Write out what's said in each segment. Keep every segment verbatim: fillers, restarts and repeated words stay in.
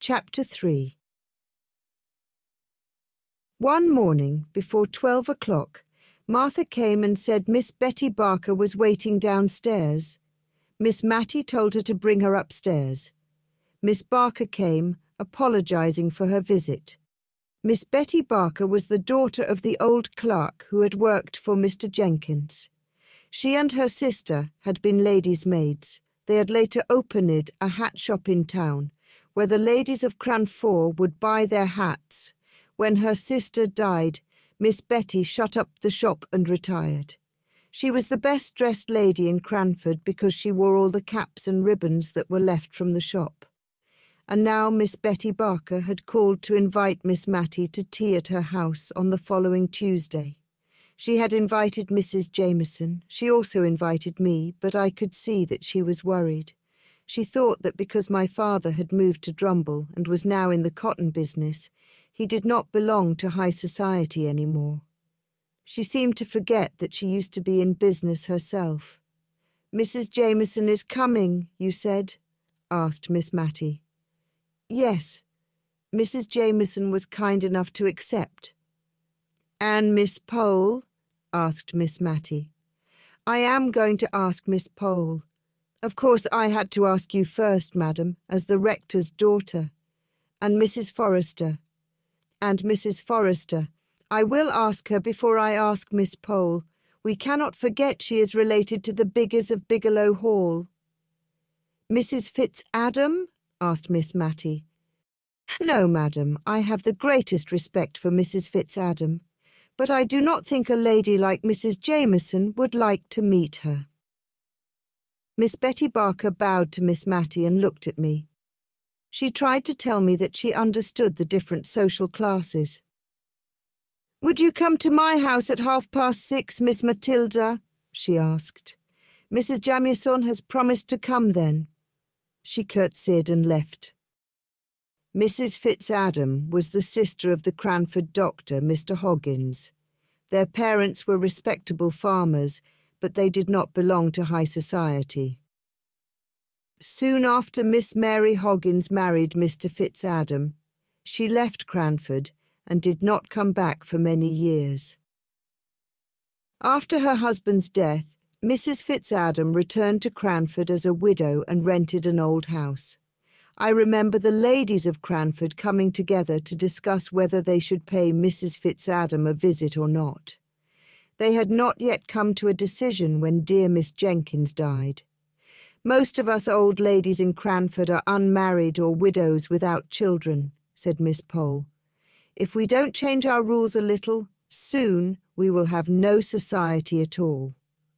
Chapter three. One morning, before twelve o'clock, Martha came and said Miss Betty Barker was waiting downstairs. Miss Mattie told her to bring her upstairs. Miss Barker came, apologising for her visit. Miss Betty Barker was the daughter of the old clerk who had worked for Mister Jenkins. She and her sister had been ladies' maids. They had later opened a hat shop in town, where the ladies of Cranford would buy their hats. When her sister died, Miss Betty shut up the shop and retired. She was the best-dressed lady in Cranford because she wore all the caps and ribbons that were left from the shop. And now Miss Betty Barker had called to invite Miss Mattie to tea at her house on the following Tuesday. She had invited Missus Jameson. She also invited me, but I could see that she was worried. She thought that because my father had moved to Drumble and was now in the cotton business, he did not belong to high society any more. She seemed to forget that she used to be in business herself. "Missus Jameson is coming, you said?" asked Miss Mattie. "Yes." Missus Jameson was kind enough to accept. "And Miss Pole?" asked Miss Mattie. "I am going to ask Miss Pole. Of course I had to ask you first, madam, as the rector's daughter. And Missus Forrester. And Missus Forrester. I will ask her before I ask Miss Pole. We cannot forget she is related to the Biggers of Bigelow Hall." "Missus Fitzadam?" asked Miss Mattie. "No, madam, I have the greatest respect for Missus Fitzadam, but I do not think a lady like Missus Jameson would like to meet her." Miss Betty Barker bowed to Miss Mattie and looked at me. She tried to tell me that she understood the different social classes. "Would you come to my house at half past six, Miss Matilda?" she asked. "Missus Jamieson has promised to come then." She curtsied and left. Missus Fitzadam was the sister of the Cranford doctor, Mister Hoggins. Their parents were respectable farmers, but they did not belong to high society. Soon after Miss Mary Hoggins married Mister Fitzadam, she left Cranford and did not come back for many years. After her husband's death, Missus Fitzadam returned to Cranford as a widow and rented an old house. I remember the ladies of Cranford coming together to discuss whether they should pay Missus Fitzadam a visit or not. They had not yet come to a decision when dear Miss Jenkins died. "Most of us old ladies in Cranford are unmarried or widows without children," said Miss Pole. "If we don't change our rules a little, soon we will have no society at all."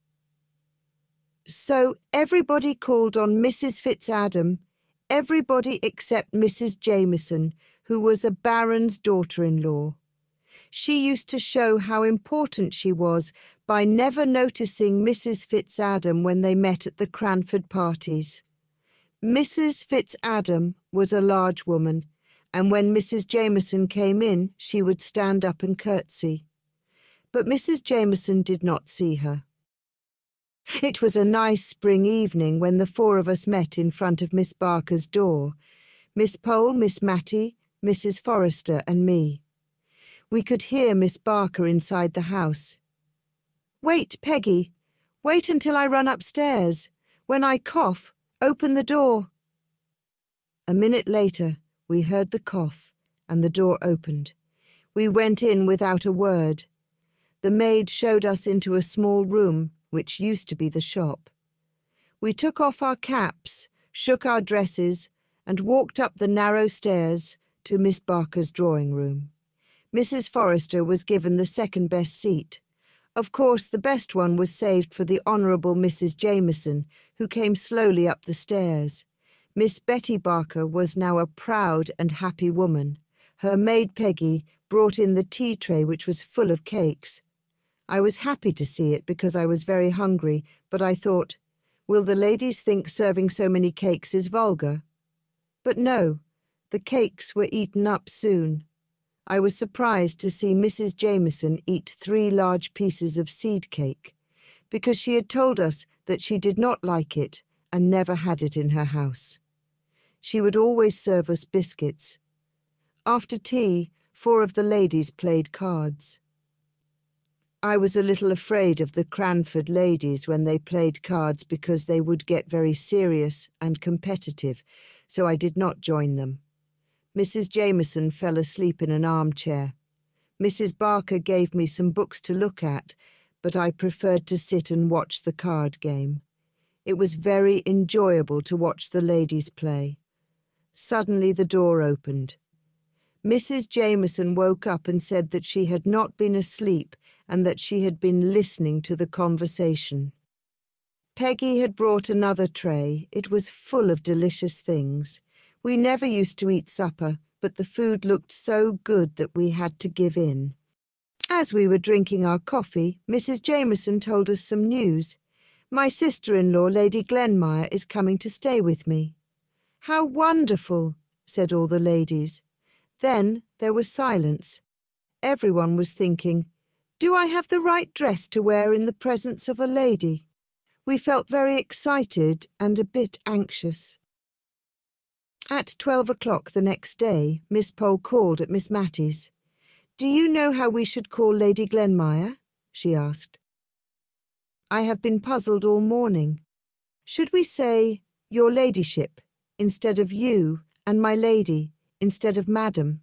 So everybody called on Missus Fitzadam, everybody except Missus Jameson, who was a baron's daughter-in-law. She used to show how important she was by never noticing Missus Fitzadam when they met at the Cranford parties. Missus Fitzadam was a large woman, and when Missus Jameson came in, she would stand up and curtsy. But Missus Jameson did not see her. It was a nice spring evening when the four of us met in front of Miss Barker's door, Miss Pole, Miss Mattie, Missus Forrester and me. We could hear Miss Barker inside the house. "Wait, Peggy. Wait until I run upstairs. When I cough, open the door." A minute later, we heard the cough, and the door opened. We went in without a word. The maid showed us into a small room, which used to be the shop. We took off our caps, shook our dresses, and walked up the narrow stairs to Miss Barker's drawing-room. Missus Forrester was given the second-best seat. Of course, the best one was saved for the Honourable Missus Jameson, who came slowly up the stairs. Miss Betty Barker was now a proud and happy woman. Her maid Peggy brought in the tea tray, which was full of cakes. I was happy to see it because I was very hungry, but I thought, will the ladies think serving so many cakes is vulgar? But no, the cakes were eaten up soon. I was surprised to see Missus Jameson eat three large pieces of seed cake, because she had told us that she did not like it and never had it in her house. She would always serve us biscuits. After tea, four of the ladies played cards. I was a little afraid of the Cranford ladies when they played cards because they would get very serious and competitive, so I did not join them. Missus Jameson fell asleep in an armchair. Missus Barker gave me some books to look at, but I preferred to sit and watch the card game. It was very enjoyable to watch the ladies play. Suddenly the door opened. Missus Jameson woke up and said that she had not been asleep and that she had been listening to the conversation. Peggy had brought another tray. It was full of delicious things. We never used to eat supper, but the food looked so good that we had to give in. As we were drinking our coffee, Missus Jameson told us some news. My sister-in-law, Lady Glenmire, is coming to stay with me. How wonderful, said all the ladies. Then there was silence. Everyone was thinking, do I have the right dress to wear in the presence of a lady? We felt very excited and a bit anxious. At twelve o'clock the next day, Miss Pole called at Miss Mattie's. Do you know how we should call Lady Glenmire? She asked. I have been puzzled all morning. Should we say, Your Ladyship, instead of you, and my lady, instead of Madam?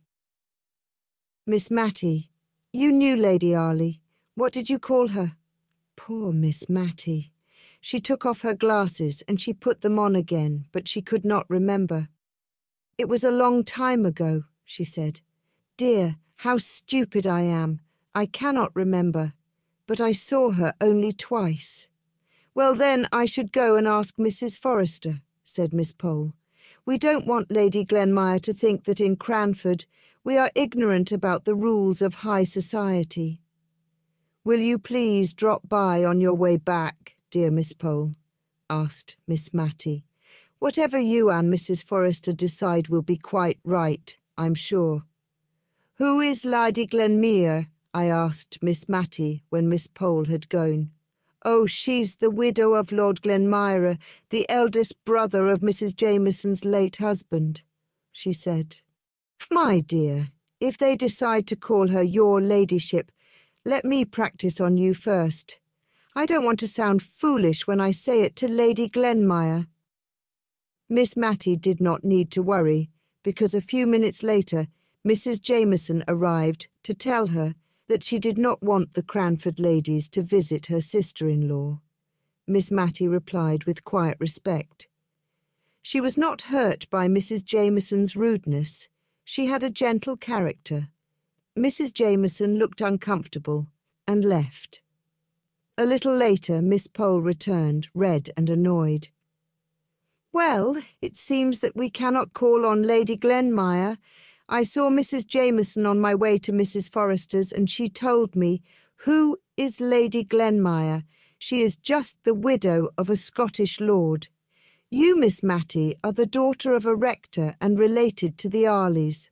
Miss Mattie, you knew Lady Arley. What did you call her? Poor Miss Mattie. She took off her glasses and she put them on again, but she could not remember. It was a long time ago, she said. Dear, how stupid I am. I cannot remember. But I saw her only twice. Well, then I should go and ask Missus Forrester, said Miss Pole. We don't want Lady Glenmire to think that in Cranford we are ignorant about the rules of high society. Will you please drop by on your way back, dear Miss Pole? Asked Miss Mattie. Whatever you and Missus Forrester decide will be quite right, I'm sure. Who is Lady Glenmire? I asked Miss Mattie when Miss Pole had gone. Oh, she's the widow of Lord Glenmire, the eldest brother of Missus Jameson's late husband, she said. My dear, if they decide to call her Your Ladyship, let me practice on you first. I don't want to sound foolish when I say it to Lady Glenmire. Miss Mattie did not need to worry, because a few minutes later Missus Jameson arrived to tell her that she did not want the Cranford ladies to visit her sister-in-law. Miss Mattie replied with quiet respect. She was not hurt by Missus Jameson's rudeness. She had a gentle character. Missus Jameson looked uncomfortable and left. A little later, Miss Pole returned, red and annoyed. Well, it seems that we cannot call on Lady Glenmire. I saw Missus Jameson on my way to Missus Forrester's, and she told me, Who is Lady Glenmire? She is just the widow of a Scottish lord. You, Miss Mattie, are the daughter of a rector and related to the Arleys.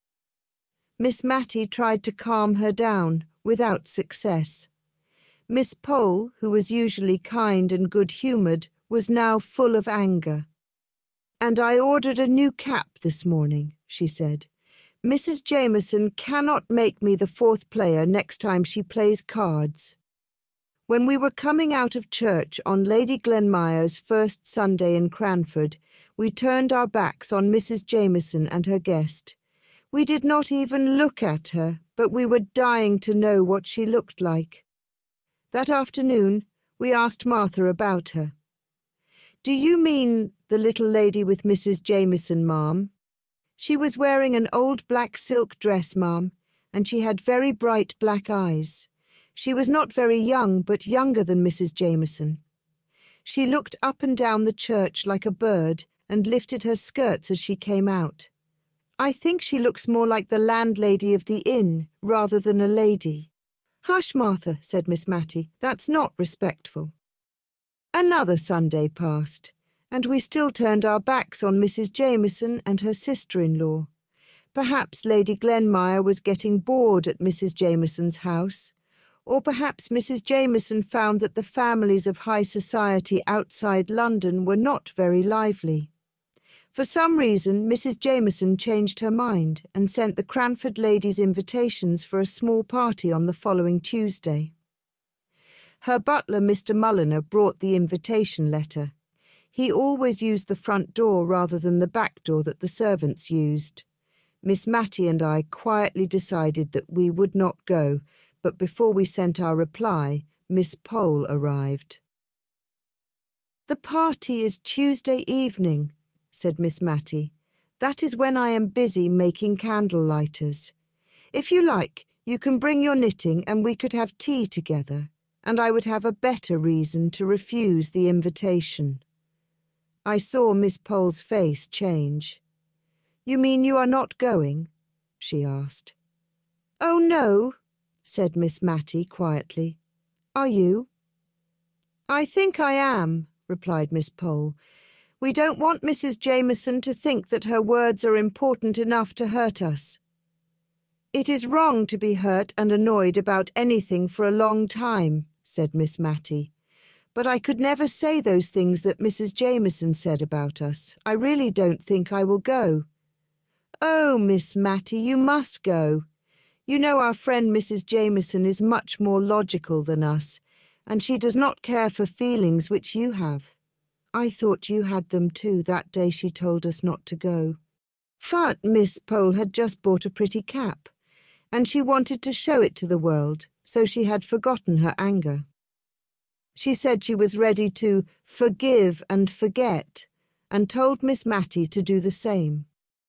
Miss Mattie tried to calm her down, without success. Miss Pole, who was usually kind and good-humoured, was now full of anger. And I ordered a new cap this morning, she said. Missus Jameson cannot make me the fourth player next time she plays cards. When we were coming out of church on Lady Glenmire's first Sunday in Cranford, we turned our backs on Missus Jameson and her guest. We did not even look at her, but we were dying to know what she looked like. That afternoon, we asked Martha about her. Do you mean the little lady with Missus Jameson, ma'am? She was wearing an old black silk dress, ma'am, and she had very bright black eyes. She was not very young, but younger than Missus Jameson. She looked up and down the church like a bird and lifted her skirts as she came out. I think she looks more like the landlady of the inn rather than a lady. Hush, Martha, said Miss Mattie. That's not respectful. Another Sunday passed, and we still turned our backs on Missus Jameson and her sister-in-law. Perhaps Lady Glenmire was getting bored at Missus Jameson's house, or perhaps Missus Jameson found that the families of high society outside London were not very lively. For some reason, Missus Jameson changed her mind and sent the Cranford ladies invitations for a small party on the following Tuesday. Her butler, Mister Mulliner, brought the invitation letter. He always used the front door rather than the back door that the servants used. Miss Matty and I quietly decided that we would not go, but before we sent our reply, Miss Pole arrived. "The party is Tuesday evening," said Miss Matty. "That is when I am busy making candle lighters. If you like, you can bring your knitting and we could have tea together, and I would have a better reason to refuse the invitation." I saw Miss Pole's face change. "You mean you are not going?" she asked. "Oh, no," said Miss Matty quietly. "Are you?" "I think I am," replied Miss Pole. "We don't want Missus Jameson to think that her words are important enough to hurt us." "It is wrong to be hurt and annoyed about anything for a long time," said Miss Matty. "But I could never say those things that Missus Jameson said about us. I really don't think I will go." "Oh, Miss Matty, you must go. You know our friend Missus Jameson is much more logical than us, and she does not care for feelings which you have. I thought you had them too that day she told us not to go." But Miss Pole had just bought a pretty cap, and she wanted to show it to the world, so she had forgotten her anger. She said she was ready to forgive and forget, and told Miss Matty to do the same.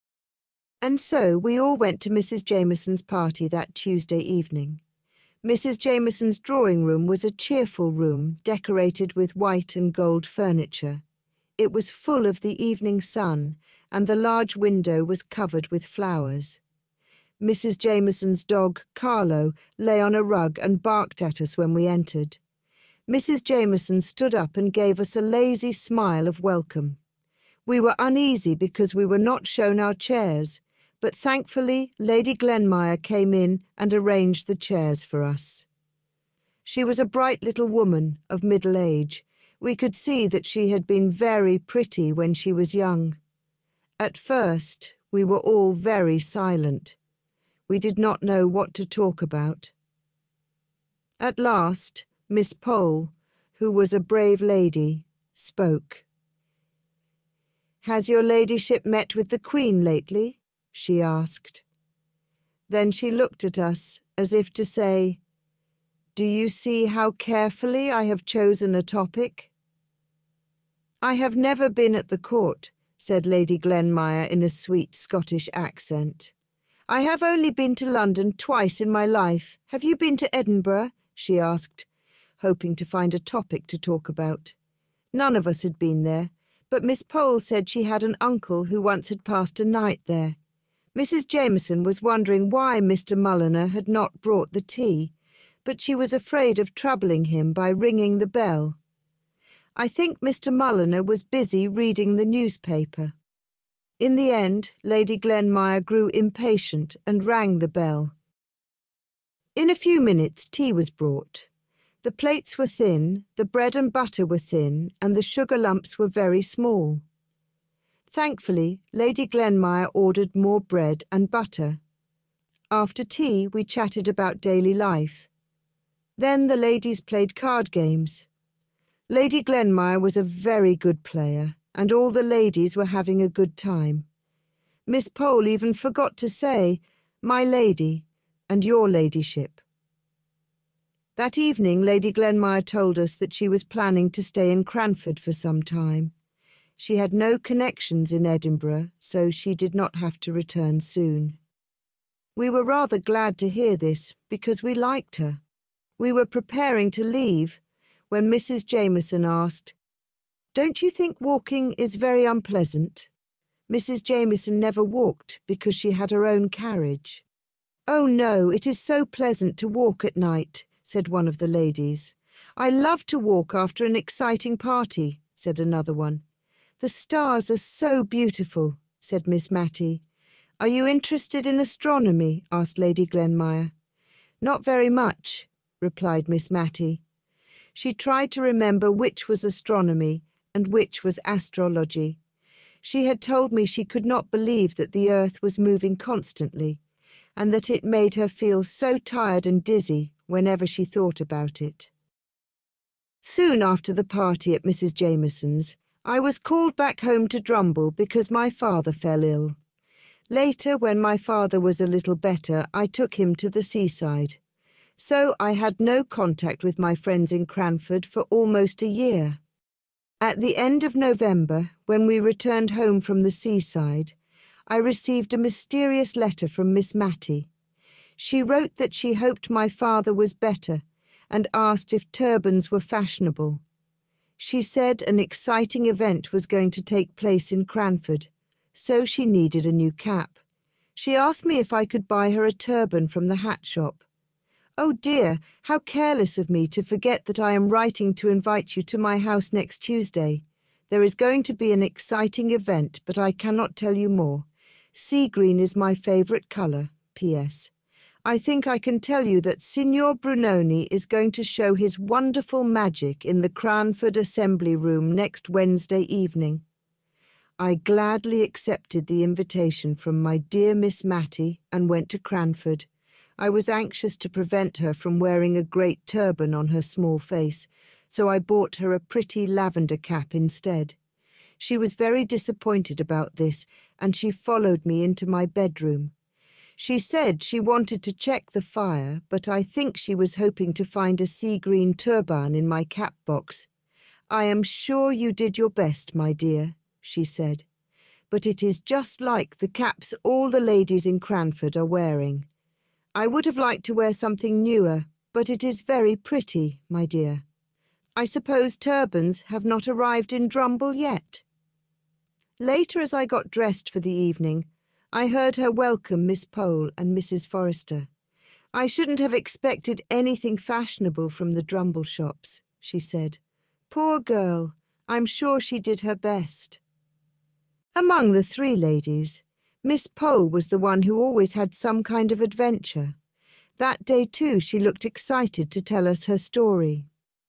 And so we all went to Missus Jameson's party that Tuesday evening. Missus Jameson's drawing room was a cheerful room, decorated with white and gold furniture. It was full of the evening sun, and the large window was covered with flowers. Missus Jameson's dog, Carlo, lay on a rug and barked at us when we entered. Missus Jameson stood up and gave us a lazy smile of welcome. We were uneasy because we were not shown our chairs, but thankfully Lady Glenmire came in and arranged the chairs for us. She was a bright little woman of middle age. We could see that she had been very pretty when she was young. At first, we were all very silent. We did not know what to talk about. At last, Miss Pole, who was a brave lady, spoke. "Has your ladyship met with the Queen lately?" she asked. Then she looked at us as if to say, "Do you see how carefully I have chosen a topic?" "I have never been at the court," said Lady Glenmire in a sweet Scottish accent. "I have only been to London twice in my life. Have you been to Edinburgh?" she asked, hoping to find a topic to talk about. None of us had been there, but Miss Pole said she had an uncle who once had passed a night there. Missus Jameson was wondering why Mister Mulliner had not brought the tea, but she was afraid of troubling him by ringing the bell. I think Mister Mulliner was busy reading the newspaper. In the end, Lady Glenmire grew impatient and rang the bell. In a few minutes tea was brought. The plates were thin, the bread and butter were thin, and the sugar lumps were very small. Thankfully, Lady Glenmire ordered more bread and butter. After tea, we chatted about daily life. Then the ladies played card games. Lady Glenmire was a very good player, and all the ladies were having a good time. Miss Pole even forgot to say, "My lady," and "your ladyship." That evening, Lady Glenmire told us that she was planning to stay in Cranford for some time. She had no connections in Edinburgh, so she did not have to return soon. We were rather glad to hear this, because we liked her. We were preparing to leave, when Missus Jameson asked, "Don't you think walking is very unpleasant?" Missus Jameson never walked because she had her own carriage. "Oh no, it is so pleasant to walk at night," said one of the ladies. "I love to walk after an exciting party," said another one. "The stars are so beautiful," said Miss Matty. "Are you interested in astronomy?" asked Lady Glenmire. "Not very much," replied Miss Matty. She tried to remember which was astronomy and which was astrology. She had told me she could not believe that the earth was moving constantly, and that it made her feel so tired and dizzy whenever she thought about it. Soon after the party at Missus Jameson's, I was called back home to Drumble because my father fell ill. Later, when my father was a little better, I took him to the seaside. So I had no contact with my friends in Cranford for almost a year. At the end of November, when we returned home from the seaside, I received a mysterious letter from Miss Matty. She wrote that she hoped my father was better and asked if turbans were fashionable. She said an exciting event was going to take place in Cranford, so she needed a new cap. She asked me if I could buy her a turban from the hat shop. Oh dear, how careless of me to forget that I am writing to invite you to my house next Tuesday. There is going to be an exciting event, but I cannot tell you more. Sea green is my favourite colour. P S I think I can tell you that Signor Brunoni is going to show his wonderful magic in the Cranford Assembly Room next Wednesday evening. I gladly accepted the invitation from my dear Miss Matty and went to Cranford. I was anxious to prevent her from wearing a great turban on her small face, so I bought her a pretty lavender cap instead. She was very disappointed about this, and she followed me into my bedroom. She said she wanted to check the fire, but I think she was hoping to find a sea-green turban in my cap box. "I am sure you did your best, my dear," she said, "but it is just like the caps all the ladies in Cranford are wearing. I would have liked to wear something newer, but it is very pretty, my dear. I suppose turbans have not arrived in Drumble yet." Later, as I got dressed for the evening, I heard her welcome Miss Pole and Missus Forrester. "I shouldn't have expected anything fashionable from the Drumble shops," she said. "Poor girl, I'm sure she did her best." Among the three ladies, Miss Pole was the one who always had some kind of adventure. That day, too, she looked excited to tell us her story.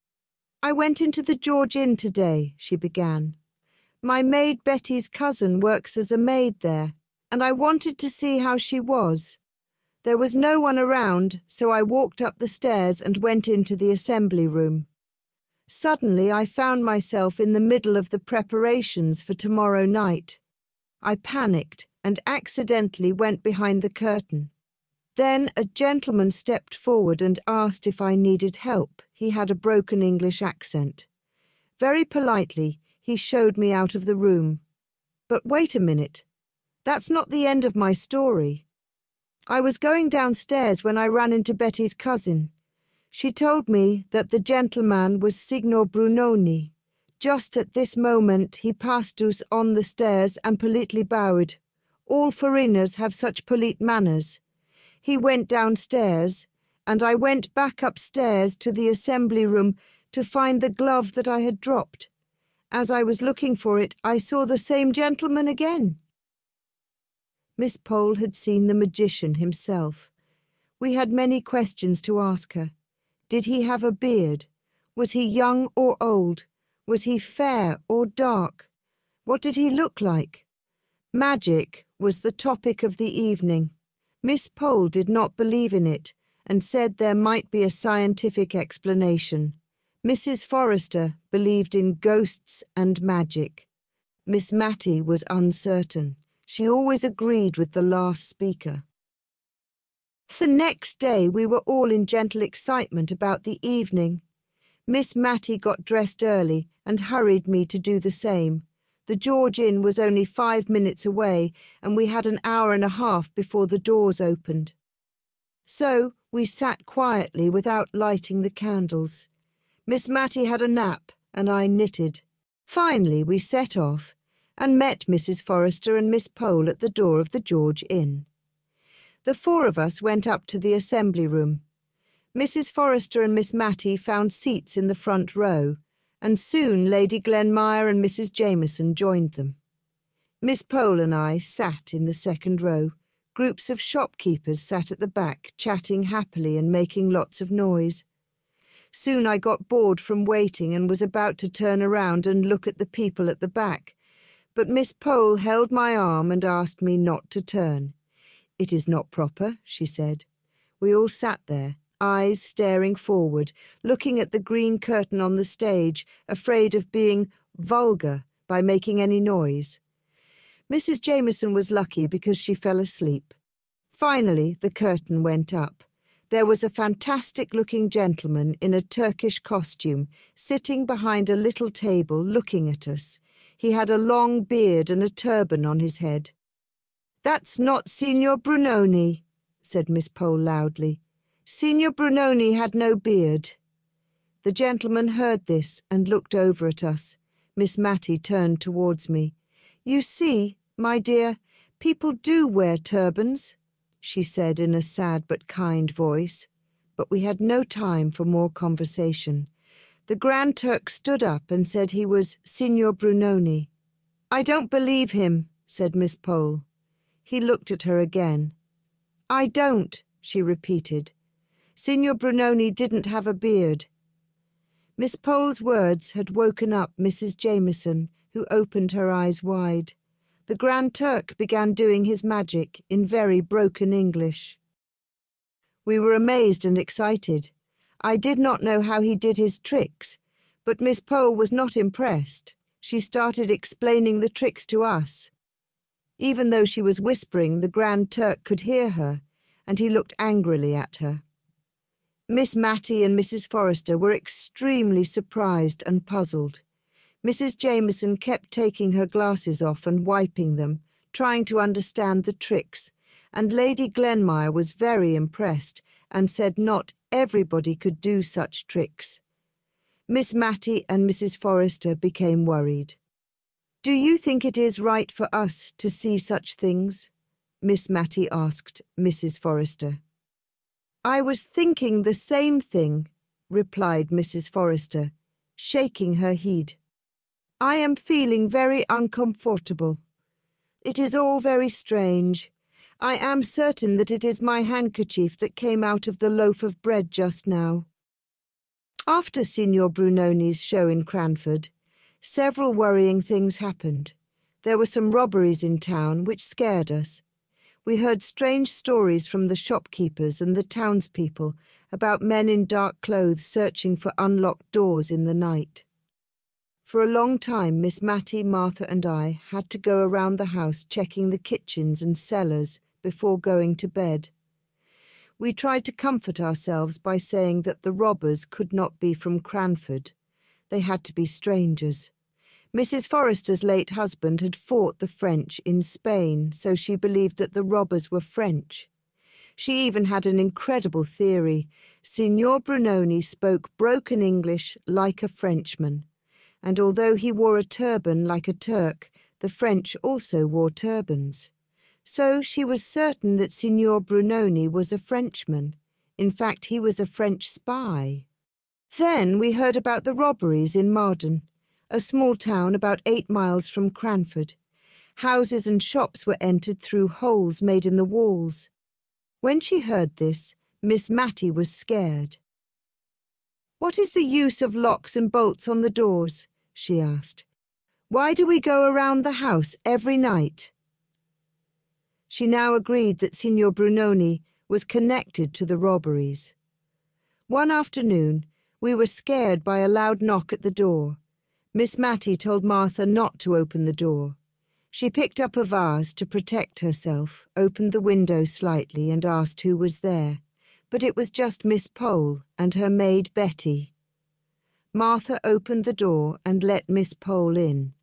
"I went into the George Inn today," she began. "My maid Betty's cousin works as a maid there, and I wanted to see how she was. There was no one around, so I walked up the stairs and went into the assembly room. Suddenly I found myself in the middle of the preparations for tomorrow night. I panicked and accidentally went behind the curtain. Then a gentleman stepped forward and asked if I needed help. He had a broken English accent. Very politely, he showed me out of the room. But wait a minute. That's not the end of my story. I was going downstairs when I ran into Betty's cousin. She told me that the gentleman was Signor Brunoni. Just at this moment he passed us on the stairs and politely bowed. All foreigners have such polite manners. He went downstairs, and I went back upstairs to the assembly room to find the glove that I had dropped. As I was looking for it, I saw the same gentleman again." Miss Pole had seen the magician himself. We had many questions to ask her. Did he have a beard? Was he young or old? Was he fair or dark? What did he look like? Magic was the topic of the evening. Miss Pole did not believe in it and said there might be a scientific explanation. Missus Forrester believed in ghosts and magic. Miss Matty was uncertain. She always agreed with the last speaker. The next day we were all in gentle excitement about the evening. Miss Matty got dressed early and hurried me to do the same. The George Inn was only five minutes away, and we had an hour and a half before the doors opened. So we sat quietly without lighting the candles. Miss Matty had a nap, and I knitted. Finally we set off, and met Missus Forrester and Miss Pole at the door of the George Inn. The four of us went up to the assembly room. Missus Forrester and Miss Matty found seats in the front row, and soon Lady Glenmire and Missus Jameson joined them. Miss Pole and I sat in the second row. Groups of shopkeepers sat at the back, chatting happily and making lots of noise. Soon I got bored from waiting and was about to turn around and look at the people at the back, but Miss Pole held my arm and asked me not to turn. "It is not proper," she said. We all sat there, eyes staring forward, looking at the green curtain on the stage, afraid of being vulgar by making any noise. Missus Jameson was lucky because she fell asleep. Finally, the curtain went up. There was a fantastic-looking gentleman in a Turkish costume sitting behind a little table looking at us. He had a long beard and a turban on his head. "That's not Signor Brunoni," said Miss Pole loudly. "Signor Brunoni had no beard." The gentleman heard this and looked over at us. Miss Matty turned towards me. "You see, my dear, people do wear turbans," she said in a sad but kind voice. But we had no time for more conversation. The Grand Turk stood up and said he was Signor Brunoni. "I don't believe him," said Miss Pole. He looked at her again. "I don't," she repeated. "Signor Brunoni didn't have a beard." Miss Pole's words had woken up Missus Jameson, who opened her eyes wide. The Grand Turk began doing his magic in very broken English. We were amazed and excited. I did not know how he did his tricks, but Miss Pole was not impressed. She started explaining the tricks to us. Even though she was whispering, the Grand Turk could hear her, and he looked angrily at her. Miss Matty and Missus Forrester were extremely surprised and puzzled. Missus Jameson kept taking her glasses off and wiping them, trying to understand the tricks, and Lady Glenmire was very impressed and said not everybody could do such tricks. Miss Matty and Missus Forrester became worried. "Do you think it is right for us to see such things?" Miss Matty asked Missus Forrester. "I was thinking the same thing," replied Missus Forrester, shaking her head. "I am feeling very uncomfortable. It is all very strange. I am certain that it is my handkerchief that came out of the loaf of bread just now." After Signor Brunoni's show in Cranford, several worrying things happened. There were some robberies in town which scared us. We heard strange stories from the shopkeepers and the townspeople about men in dark clothes searching for unlocked doors in the night. For a long time, Miss Matty, Martha and I had to go around the house checking the kitchens and cellars before going to bed. We tried to comfort ourselves by saying that the robbers could not be from Cranford. They had to be strangers. Missus Forrester's late husband had fought the French in Spain, so she believed that the robbers were French. She even had an incredible theory. Signor Brunoni spoke broken English like a Frenchman, and although he wore a turban like a Turk, the French also wore turbans. So she was certain that Signor Brunoni was a Frenchman. In fact, he was a French spy. Then we heard about the robberies in Marden, a small town about eight miles from Cranford. Houses and shops were entered through holes made in the walls. When she heard this, Miss Matty was scared. "What is the use of locks and bolts on the doors?" she asked. "Why do we go around the house every night?" She now agreed that Signor Brunoni was connected to the robberies. One afternoon, we were scared by a loud knock at the door. Miss Matty told Martha not to open the door. She picked up a vase to protect herself, opened the window slightly and asked who was there, but it was just Miss Pole and her maid Betty. Martha opened the door and let Miss Pole in.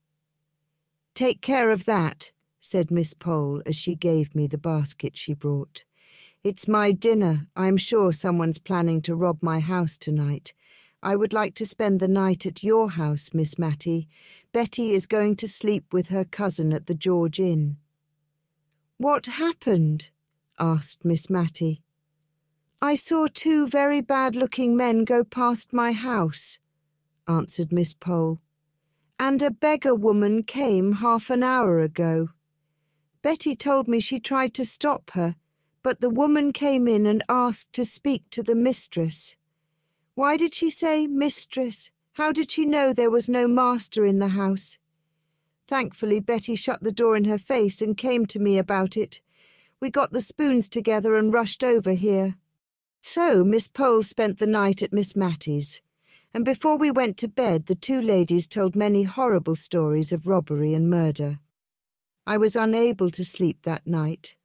"Take care of that," said Miss Pole as she gave me the basket she brought. "It's my dinner. I'm sure someone's planning to rob my house tonight. I would like to spend the night at your house, Miss Matty. Betty is going to sleep with her cousin at the George Inn." "What happened?" asked Miss Matty. "I saw two very bad-looking men go past my house," answered Miss Pole, "and a beggar woman came half an hour ago. Betty told me she tried to stop her, but the woman came in and asked to speak to the mistress." "Why did she say mistress? How did she know there was no master in the house?" Thankfully, Betty shut the door in her face and came to me about it. We got the spoons together and rushed over here. So Miss Pole spent the night at Miss Mattie's, and before we went to bed the two ladies told many horrible stories of robbery and murder. I was unable to sleep that night.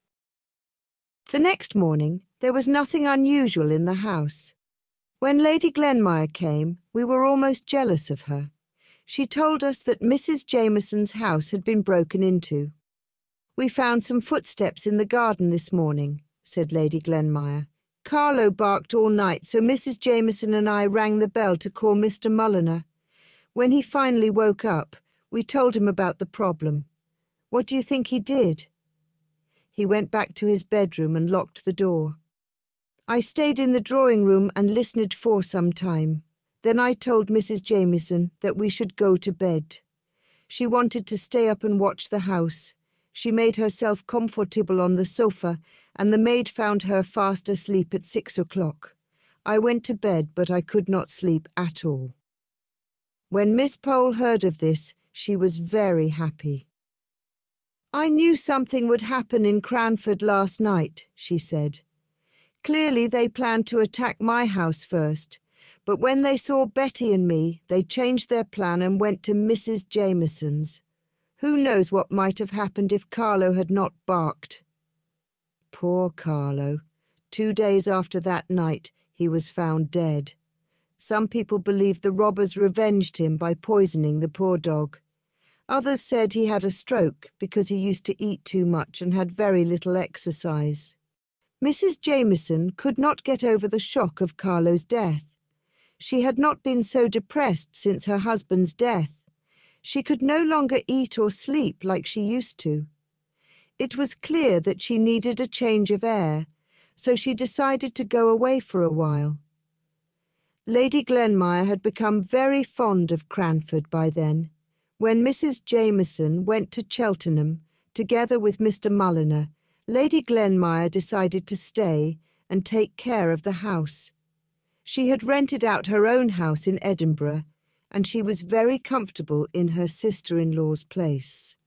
The next morning there was nothing unusual in the house. When Lady Glenmire came, we were almost jealous of her. She told us that Missus Jameson's house had been broken into. "We found some footsteps in the garden this morning," said Lady Glenmire. "Carlo barked all night, so Missus Jameson and I rang the bell to call Mister Mulliner. When he finally woke up, we told him about the problem. What do you think he did?" "He went back to his bedroom and locked the door. I stayed in the drawing room and listened for some time. Then I told Missus Jameson that we should go to bed. She wanted to stay up and watch the house. She made herself comfortable on the sofa, and the maid found her fast asleep at six o'clock. I went to bed, but I could not sleep at all." When Miss Pole heard of this, she was very happy. "I knew something would happen in Cranford last night," she said. "Clearly they planned to attack my house first, but when they saw Betty and me, they changed their plan and went to Missus Jameson's. Who knows what might have happened if Carlo had not barked?" Poor Carlo. Two days after that night, he was found dead. Some people believed the robbers revenged him by poisoning the poor dog. Others said he had a stroke because he used to eat too much and had very little exercise. Missus Jameson could not get over the shock of Carlo's death. She had not been so depressed since her husband's death. She could no longer eat or sleep like she used to. It was clear that she needed a change of air, so she decided to go away for a while. Lady Glenmire had become very fond of Cranford by then. When Missus Jameson went to Cheltenham, together with Mister Mulliner, Lady Glenmire decided to stay and take care of the house. She had rented out her own house in Edinburgh, and she was very comfortable in her sister-in-law's place.